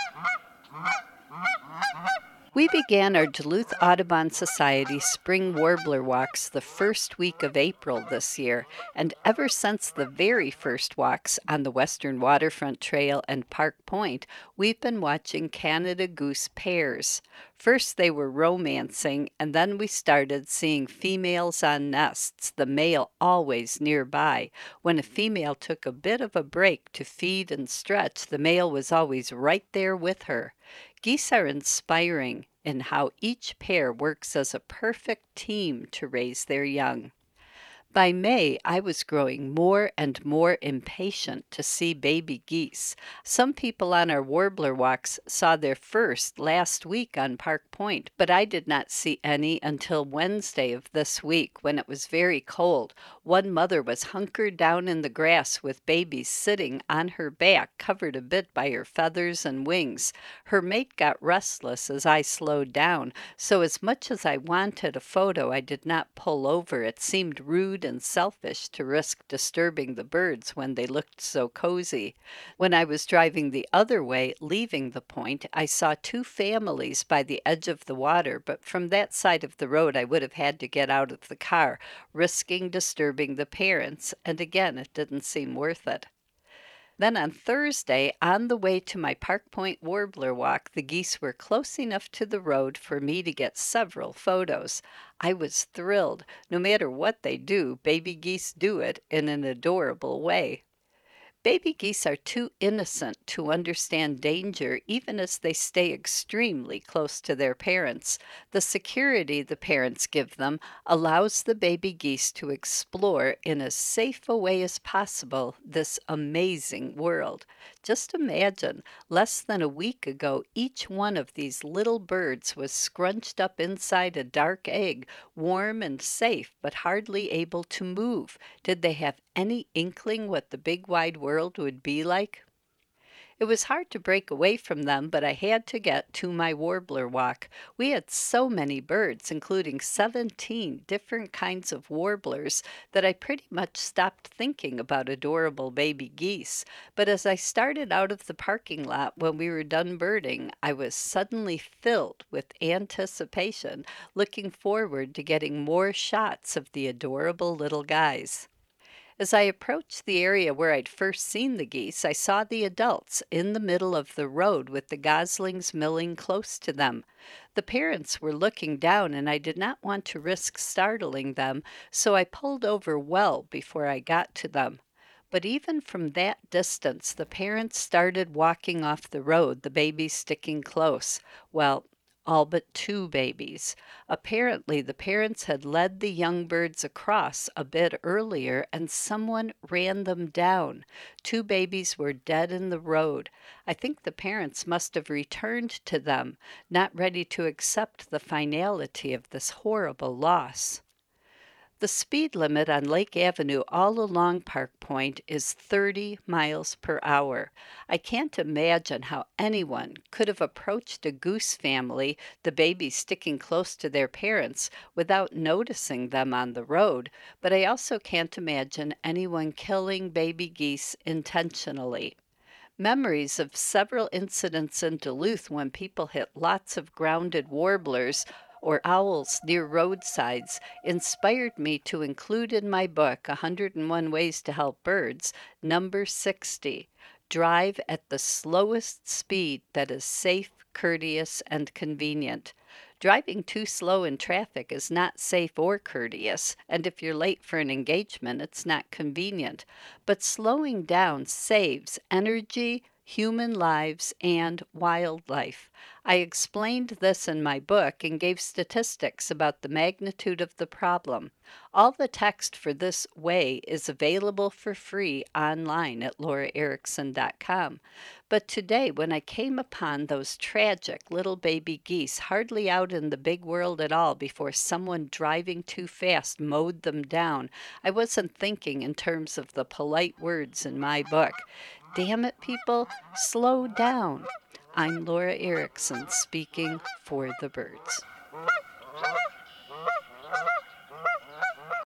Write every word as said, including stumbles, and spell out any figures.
We began our Duluth Audubon Society spring warbler walks the first week of April this year, and ever since the very first walks on the Western Waterfront Trail and Park Point, we've been watching Canada goose pairs. First they were romancing, and then we started seeing females on nests, the male always nearby. When a female took a bit of a break to feed and stretch, the male was always right there with her. Geese are inspiring in how each pair works as a perfect team to raise their young. By May, I was growing more and more impatient to see baby geese. Some people on our warbler walks saw their first last week on Park Point, but I did not see any until Wednesday of this week when it was very cold. One mother was hunkered down in the grass with babies sitting on her back, covered a bit by her feathers and wings. Her mate got restless as I slowed down, so as much as I wanted a photo, I did not pull over. It seemed rude and selfish to risk disturbing the birds when they looked so cozy. When I was driving the other way, leaving the point, I saw two families by the edge of the water, but from that side of the road I would have had to get out of the car, risking disturbing the parents, and again it didn't seem worth it. Then on Thursday, on the way to my Park Point warbler walk, the geese were close enough to the road for me to get several photos. I was thrilled. No matter what they do, baby geese do it in an adorable way. Baby geese are too innocent to understand danger even as they stay extremely close to their parents. The security the parents give them allows the baby geese to explore in as safe a way as possible this amazing world. Just imagine, less than a week ago, each one of these little birds was scrunched up inside a dark egg, warm and safe, but hardly able to move. Did they have any inkling what the big wide world would be like? It was hard to break away from them, but I had to get to my warbler walk. We had so many birds, including seventeen different kinds of warblers, that I pretty much stopped thinking about adorable baby geese. But as I started out of the parking lot when we were done birding, I was suddenly filled with anticipation, looking forward to getting more shots of the adorable little guys. As I approached the area where I'd first seen the geese, I saw the adults in the middle of the road with the goslings milling close to them. The parents were looking down, and I did not want to risk startling them, so I pulled over well before I got to them. But even from that distance, the parents started walking off the road, the babies sticking close. Well, all but two babies. Apparently, the parents had led the young birds across a bit earlier, and someone ran them down. Two babies were dead in the road. I think the parents must have returned to them, not ready to accept the finality of this horrible loss. The speed limit on Lake Avenue all along Park Point is thirty miles per hour. I can't imagine how anyone could have approached a goose family, the babies sticking close to their parents, without noticing them on the road, but I also can't imagine anyone killing baby geese intentionally. Memories of several incidents in Duluth when people hit lots of grounded warblers or owls near roadsides inspired me to include in my book, one hundred and one Ways to Help Birds, number sixty, Drive at the slowest speed that is safe, courteous, and convenient. Driving too slow in traffic is not safe or courteous, and if you're late for an engagement, it's not convenient. But slowing down saves energy, human lives, and wildlife. I explained this in my book and gave statistics about the magnitude of the problem. All the text for this way is available for free online at laura erickson dot com. But today, when I came upon those tragic little baby geese hardly out in the big world at all before someone driving too fast mowed them down, I wasn't thinking in terms of the polite words in my book. Damn it, people, slow down. I'm Laura Erickson speaking for the birds.